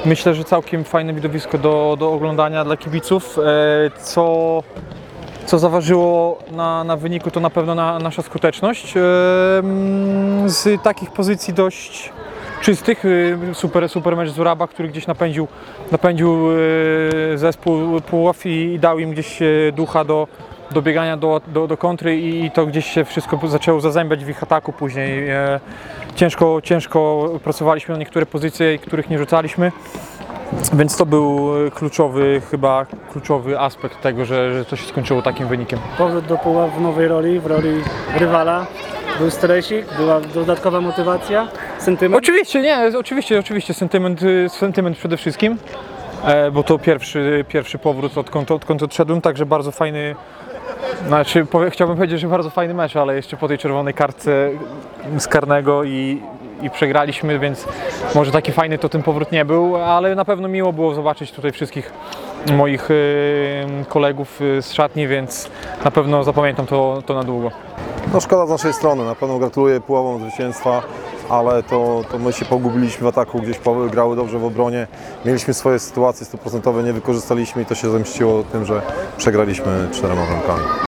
Myślę, że całkiem fajne widowisko do oglądania dla kibiców. Co zaważyło na wyniku, to na pewno nasza skuteczność. Z takich pozycji dość czystych, super mecz z Uraba, który gdzieś napędził zespół Puław i dał im gdzieś ducha do biegania do kontry i to gdzieś się wszystko zaczęło zazębiać w ich ataku później. Ciężko pracowaliśmy na niektóre pozycje, których nie rzucaliśmy, więc to był kluczowy aspekt tego, że to się skończyło takim wynikiem. Powrót do Puław w nowej roli, w roli rywala. Był stresik, była dodatkowa motywacja, sentyment? Oczywiście, sentyment przede wszystkim, bo to pierwszy powrót odkąd odszedłem, także bardzo fajny, chciałbym powiedzieć, że bardzo fajny mecz, ale jeszcze po tej czerwonej kartce z karnego i przegraliśmy, więc może taki fajny to ten powrót nie był, ale na pewno miło było zobaczyć tutaj wszystkich moich kolegów z szatni, więc na pewno zapamiętam to na długo. No szkoda z naszej strony, na pewno gratuluję Puławom zwycięstwa, ale to my się pogubiliśmy w ataku, gdzieś grały dobrze w obronie, mieliśmy swoje sytuacje 100%, nie wykorzystaliśmy i to się zemściło tym, że przegraliśmy 4 bramkami.